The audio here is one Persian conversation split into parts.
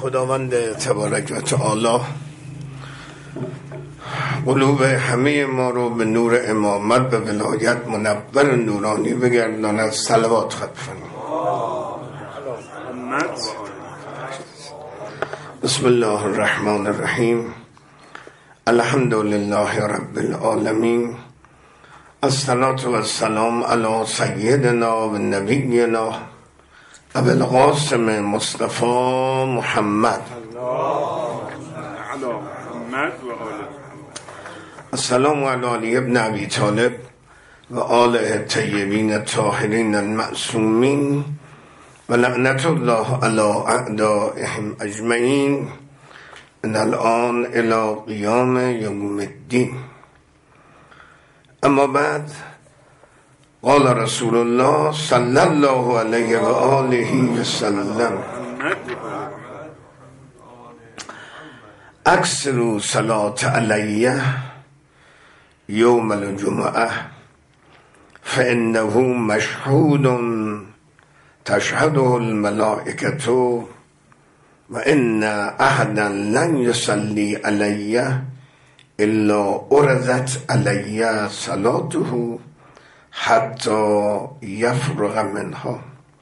خداوند تبارک و تعالی قلوب همه ما رو به نور امامت و ولایت منور نورانی بگرداند. صلوات خط فرمایید. بسم الله الرحمن الرحیم. الحمد لله رب العالمین. الصلاة و السلام علی سیدنا و نبینا ابو القاسم مصطفی محمد. السلام علی علی ابن ابی طالب و آله الطیبین الطاهرین المعصومین و لعنت الله علی اعدائهم اجمعین من الان الی قیام یوم الدین. اما بعد، قال رسول الله صلی الله علیه و آله و سلم: اکثروا صلاة علیه یوم الجمعه فانه مشهود تشهده الملائکة و ان احدا لن یصلی علیه الا عرضت علیه صلاته حتی یفرغ منها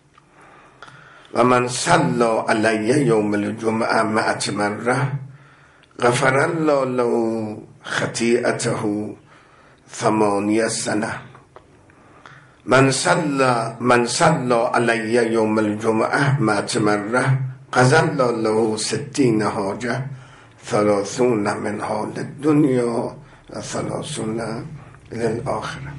و من صلی علیه یوم الجمعه 100 مره غفر الله له خطیئته 8 سنه. من صلی علیه یوم الجمعه 100 مره قضى الله له 60 حاجه 30 منها للدنیا و 30 للآخره.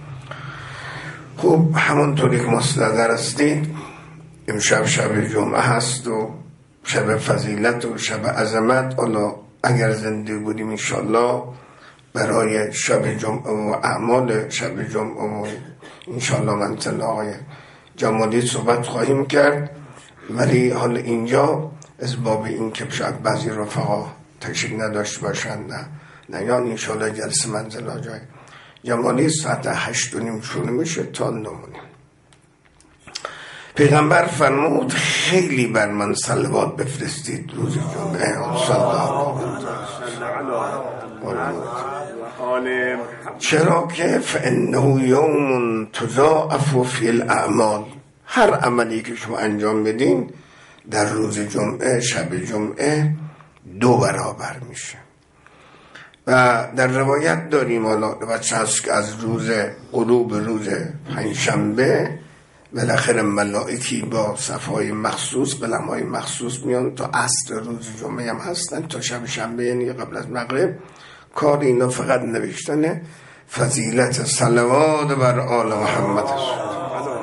خوب، همونطوری که مستحضر هستید، امشب شب جمعه هست و شب فضیلت و شب عظمت. حالا اگر زنده بودیم انشالله برای شب جمعه و اعمال شب جمعه و انشالله منزل آقای جمالی صحبت خواهیم کرد، ولی حالا اینجا از باب این که شاید بعضی رفقا تشریف نداشت باشند نه یا انشالله جلسه منزل آقای جمالی ساعت 8:30 شروع میشه تا 9:30. پیغمبر فرمود خیلی بر من صلوات بفرستید روز جمعه. چرا که فانه یوم تضاعف فی الاعمال، هر عملی که شما انجام بدین در روز جمعه، شب جمعه 2 برابر میشه. و در روایت داریم، حالا بچه هست که از روز غروب روز پنجشنبه بالاخره ملائکی با صفای مخصوص، قلم‌های مخصوص میان تا عصر روز جمعه هم هستن تا شب شنبه، یعنی قبل از مغرب. کار اینا فقط نوشتن فضیلت صلوات بر آل محمد است.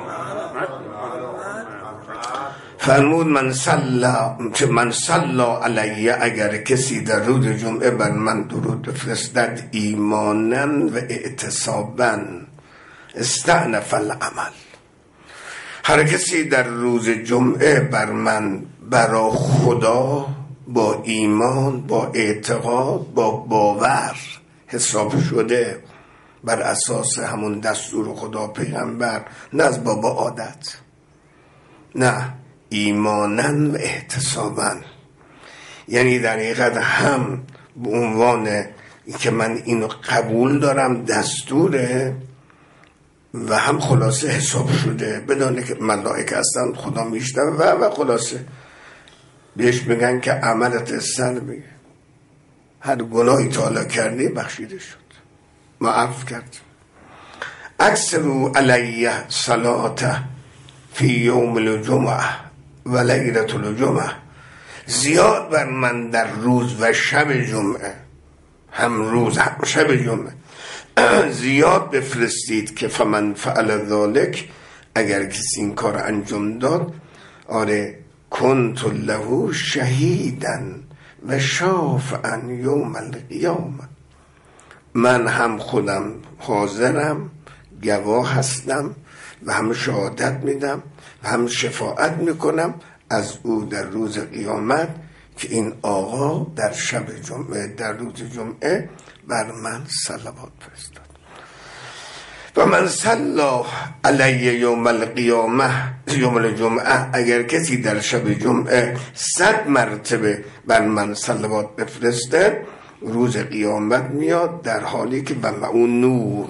فرمود من صلی علیه، اگر کسی در روز جمعه بر من درود بفرستد ایمانا و اعتصابا استأنف العمل. هر کسی در روز جمعه بر من برا خدا با ایمان، با اعتقاد، با باور حساب شده، بر اساس همون دستور خدا پیغمبر، نه از بابا عادت، نه، ایمانا و احتسابا، یعنی در حقیقت هم به عنوان که من اینو قبول دارم دستوره، و هم خلاصه حساب شده بدانه که ملائکه هستن، خدا میشنه و خلاصه بهش میگن که عملت سر بگه، هر گناهی تعالی کردی بخشیده شد، معاف کرد. اکثروا علیه صلاة فی یوم الجمعه و لیلة الجمعه، زیاد بر من در روز و شب جمعه، هم روز هم شب جمعه زیاد بفرستید که فمن فعل ذلک، اگر کسی این کار انجام داد، آره کنت له شهیدا و شافعا یوم القیامه، من هم خودم حاضرم، گواه هستم و هم شهادت میدم و هم شفاعت میکنم از او در روز قیامت که این آقا در شب جمعه، در روز جمعه بر من صلوات فرستاد. و من صلی علی یوم القیامه یوم الجمعه، اگر کسی در شب جمعه 100 مرتبه بر من صلوات بفرسته، روز قیامت میاد در حالی که بر اون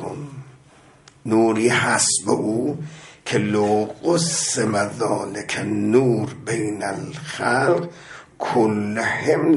نوری هست به او که لو قسم ذلک نور بین الخلق کلهم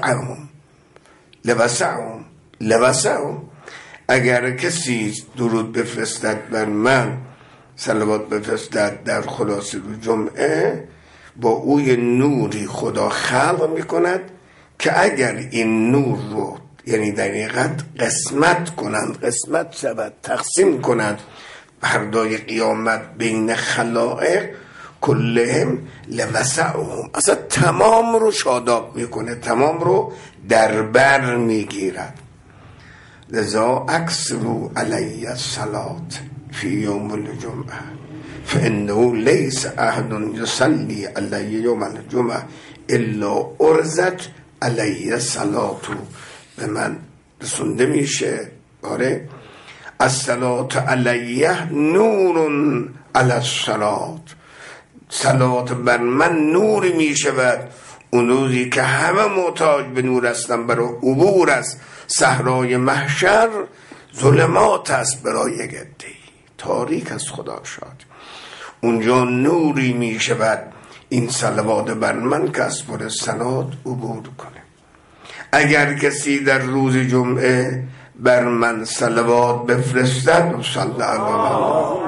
لوسعهم. اگر کسی درود بفرستد بر من، صلوات بفرستد در خلاصه رو جمعه، با اوی نوری خدا خلق میکند که اگر این نور رو یعنی در حقیقت قسمت شود، تقسیم کنند پردای قیامت بین خلائق، کلهم لوسعهم، اصلا تمام رو شاداب میکنه، تمام رو در بر میگیرد. لذا اکثروا علی الصلاة فی یوم الجمعه فانه لیس احد یصلی علی یوم الجمعه الا ارزت علی الصلاة. به من رسونده میشه آره الصلاة علیه نور علی الصلاة، صلات بر من نوری می شود، اون روزی که همه محتاج به نور هستن برای عبور از صحرای محشر، ظلمات است برای گده‌ای تاریک از خدا شاد، اونجا نوری می شود این صلوات بر من که از پر صلات عبور کنه. اگر کسی در روز جمعه بر من صلوات بفرستد، صلی الله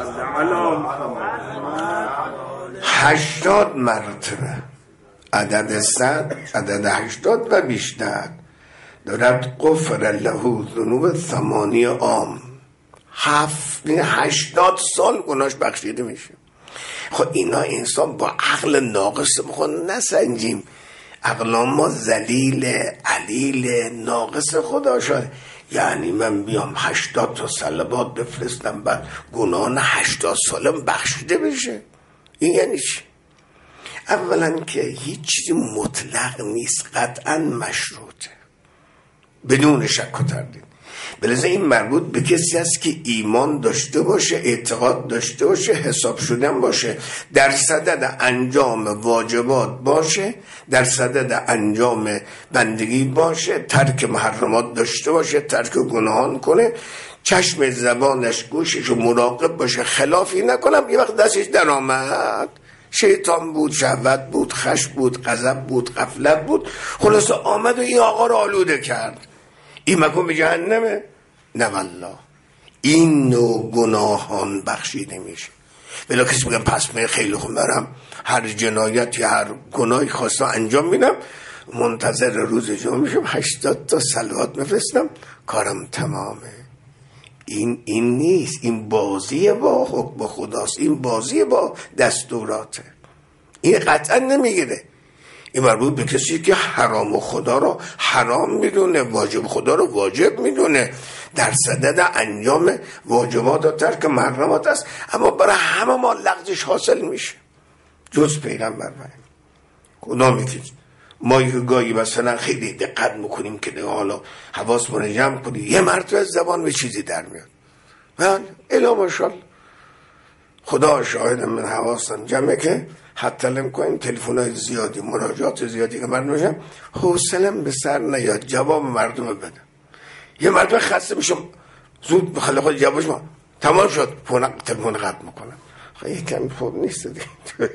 80 مرتبه، عدد 100 عدد 80 و بیشتر، دارد غفر له ذنوب 8 عام، 80 سال گناهش بخشیده میشه. خب اینا انسان با عقل ناقص میخوان نسنجیم، عقل ما ذلیل علیل ناقص خدا شد. یعنی من بیام 80 تا صلوات بفرستم بعد گناه 80 سالم بخشیده بشه؟ این یعنی چی؟ اولا که هیچ چیزی مطلق نیست، قطعا مشروطه بدون شک و تردید. بلذا این مربوط به کسی است که ایمان داشته باشه، اعتقاد داشته باشه، حساب شدن باشه، در صدد انجام واجبات باشه، در صدد انجام بندگی باشه، ترک محرمات داشته باشه، ترک گناهان کنه، چشم زبانش گوشش و مراقب باشه خلافی نکنم. یه وقت دستش در آمد، شیطان بود، شهوت بود، خشم بود، غضب بود، غفلت بود، خلاصه آمد و این آقا رو آلوده کرد، این مکن به جهنمه. نه والله، این نوع گناهان بخشیده میشه. بلا کسی بگم پس من خیلی خوب برم هر جنایت یا هر گناهی خواستم انجام میدم، منتظر روز جمعه میشم 80 تا صلوات میفرستم، کارم تمامه. این نیست، این بازی با حکم خداست، این بازی با دستوراته، این قطعا نمیگیره. این مربوط به کسی که حرام خدا رو حرام میدونه، واجب خدا رو واجب میدونه، در صدد انجام واجبات و ترک محرمات است، اما برای همه ما لغزش حاصل میشه جز پیغمبر. کدام یکی ما گاهی مثلا خیلی دقت میکنیم که حالا حواسمون جمع کنیم، یه مرتبه از زبان به چیزی در میاد، من الا ماشاءالله خدا شاهدم، من حواسم جمعه که حتی لم کنیم تلفن‌های زیادی، مراجعات زیادی که من میشم، حوصله‌ام به سر نیاد جواب مردم بدم. یه مرتبه خسته میشم زود بخاطر خود جوابش ما تمام شد، تلفن قطع میکنم. خیلی کمی خوب نیست دیگه،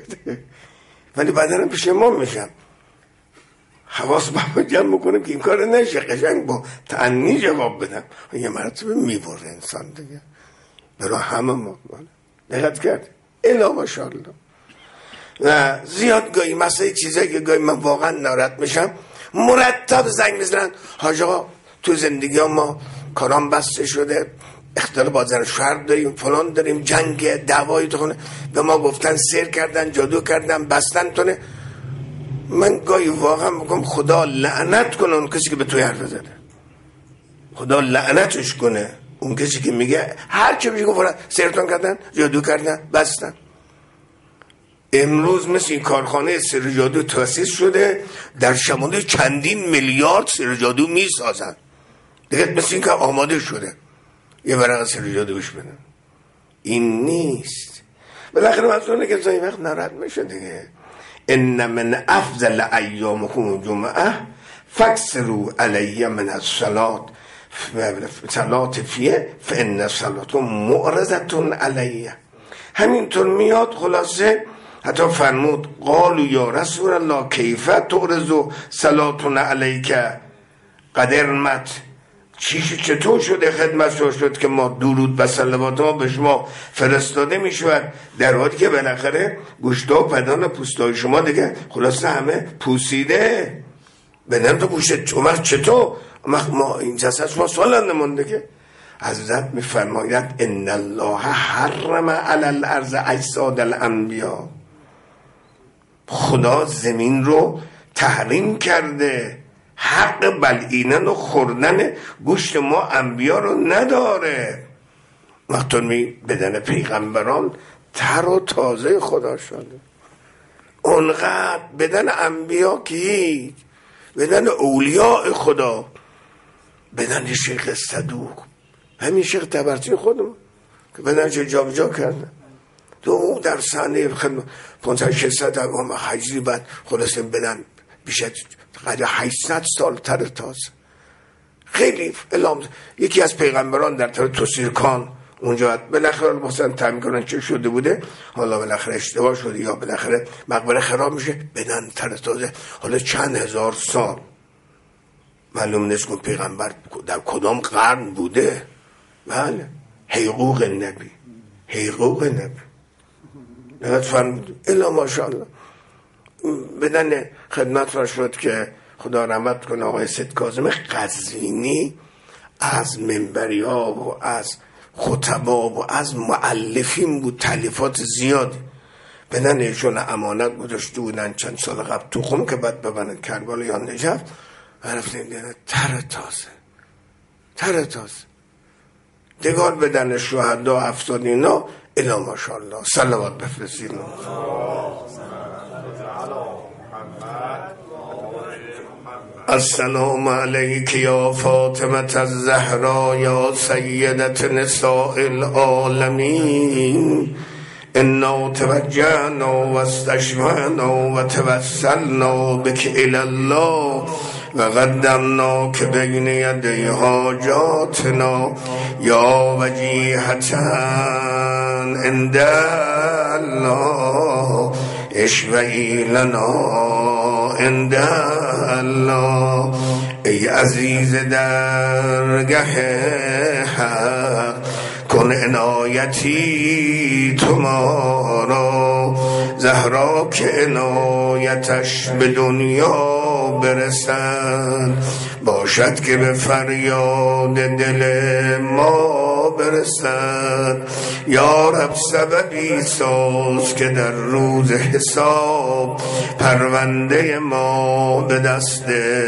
ولی بعداً پشیمان میشم. حواس با جمع میکنم که این کار نشه، قشنگ با تأنی جواب بدم. یه مرتبه میبره انسان دیگه، برای همه ما دقت کرد الا ماشاءالله. و زیاد گاهی مثلا چیزایی که گاهی من واقعا ناراحت میشم، مرتب زنگ میزنن حاج آقا تو زندگی ما کارام بسته شده، اختلاف با زن شوهر داریم، فلان داریم، جنگ دعوایی تو خونه، به ما گفتن سیر کردن، جادو کردن، بستن تونه. من گاهی واقعا میگم خدا لعنت کنه اون کسی که به توی حرف زده، خدا لعنتش کنه اون کسی که میگه هر چه میگه فلان سیرتون کردن، جادو کردن، بستن. امروز مثل این کارخانه سر جادو تأسیس شده، در شمال چندین میلیارد سر جادو میسازن دیگه، مثل این که آماده شده. یه ورق سریجاده گوش بدن. این نیست. بالاخره منظورنه که زایی وقت ناراحت میشه دیگه. ان من افضل ایامکم جمعه فاکثروا علی من الصلاه فیه فان الصلاه معرضه علیه. همینطور میاد. خلاصه حتی فرمود قالوا یا رسول الله کیف تعرض صلاتنا علیک قدرمت، چطور شده خدمت شد که ما درود و صلوات ما به شما فرستاده می شود، در حالی که بالاخره گوشتا و بدن و پوستای شما دیگه خلاصه همه پوسیده بدن تو پوشید. چطور ما این جسد شما سوال نمونده که حضرت می فرماید ان الله حرم علی الارض اجساد الانبیا. خدا زمین رو تحریم کرده، حق بلعیدن و خوردن گوشت ما انبیا رو نداره. وقتی می بدن پیغمبران تر و تازه خدا شده، اونقدر بدن انبیا که بدن اولیاء خدا، بدن شیخ صدوق، همین شیخ تبرچی خودم که بدنش جا جا کرده تو در سنه 500-600 امام حجری بعد خلاصه بدن بیشتر قدر 800 سال تر تازه. خیلی الهام. یکی از پیغمبران در طرف توسیرکان اونجا بالاخره مثلا تعمین کنن چه شده بوده، حالا بالاخره اشتباه شده یا بالاخره مقبره خراب میشه، بدن تر تازه. حالا چند هزار سال معلوم نیست که پیغمبر در کدام قرن بوده. بله حقوق نبی، حقوق نبی نهت فرمود الا ماشاءالله. بدن خدمت را شد که خدا رحمت کنه آقای سید کاظم قزوینی از منبری ها و از خطبا و از مؤلفین بود، تالیفات زیادی. بدن ایشون امانت گذاشته بودن چند سال قبل تو خم که بعد ببرن کربلا یا نجف و رفتن دیدن تر تازه دگار بدن شهدا 70 اینا الا ماشاءالله. صلوات بفرستید. السلام علیک یا فاطمه الزهرا یا سیدت نساء العالمین، انا توجهنا و استشفعنا و توسلنا بک الی الله و قدمناک بین یدی حاجاتنا یا وجیهة عند الله اشفعی لنا عند الله. ای عزیز درگه حق کن عنایتی تمارا، زهرا که عنایتش به دنیا برسد، باشد که به فریاد دل ما برسد. یا رب سببی ساز که در روز حساب پرونده ما به دست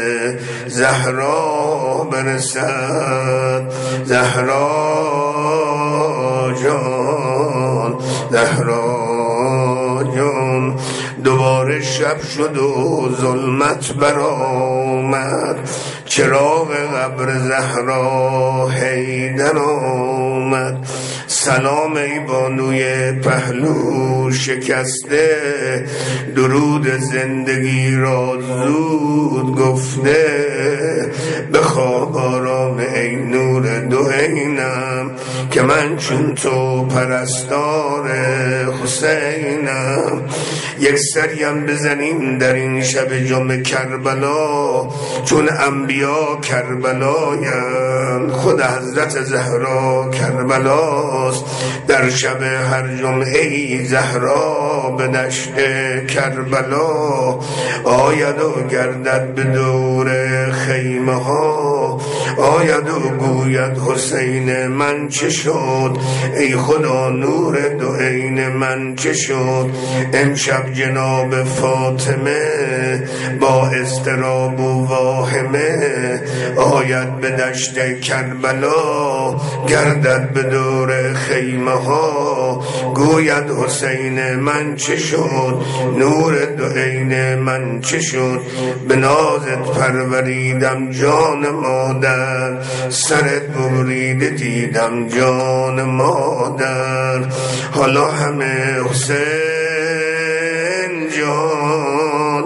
زهرا برسد. زهرا جان، زهرا جان. دوباره شب شد و ظلمت برآمد، چراغ قبر زهرا حیدر آمد. سلام ای بانوی پهلو شکسته، درود زندگی را زود گفته. بخواب آرام ای نور دو عینم، که من چون تو پرستار حسینم. یک سریم بزنیم در این شب جمعه کربلا، چون انبیا کربلاین، خود حضرت زهرا کربلاست. در شب هر جمعه ای زهرا به دشت کربلا آید و گردد به دور خیمه ها، آید و گوید حسین من چه شد، ای خدا نور دو عین من چه شد. امشب جناب فاطمه با اضطراب و واهمه آید به دشت کربلا، گردد به دور خیمه ها گوید حسین من چه شد، نور دو عین من چه شد، به نازت پروریدم جان مادر، سرت ببریده دیدم جان مادر. حالا همه حسین جان،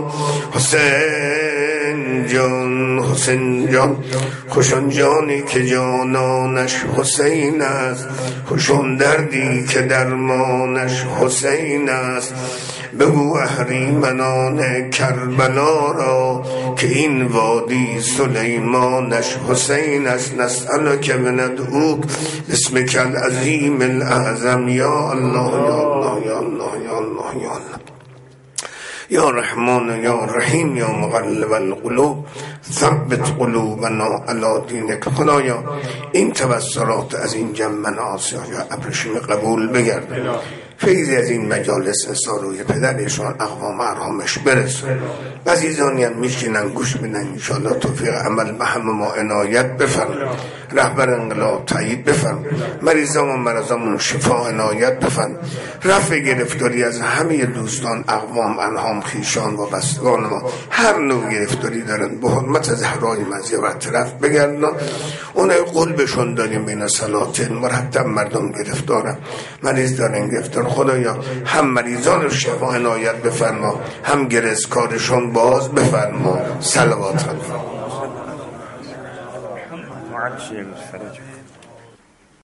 حسین جان، حسین جان، خوشان جانی که جانانش حسین است، خوشان دردی که درمانش حسین است. بگو اهریمنان کربلا را که این وادی سلیمانش حسین است. نسألک وندعوک باسمک العظیم الاعظم یا الله یا الله یا الله یا الله یا الله یا رحمان یا رحیم یا مقلب القلوب ثبت قلوبنا علی دینک. خدایا این توسلات از این جمع ناصح یا ابرشیم قبول بگرده، فیضی از این مجالس ساروی پدرشان اقوام ارحامش برسه. عزیزانی هم میشینن گوش بدن، انشاءالله توفیق عمل به همه ما عنایت بفرم، رهبر انقلاب تایید بفرم، مریضان و مرضامون شفا عنایت بفرم، رفع گرفتاری از همه دوستان اقوام انهام خیشان و بستگان ما هر نوع گرفتاری دارن به حرمت زهرای مزیه و طرف بگردن. اونای قلبشون داریم بین سلاطین مرتب مردم گرفتارن، مریض دارن گرفتار. خدایا هم مریضان رو شفا عنایت بفرما، هم گرزکارشون باز بفرما. صلوات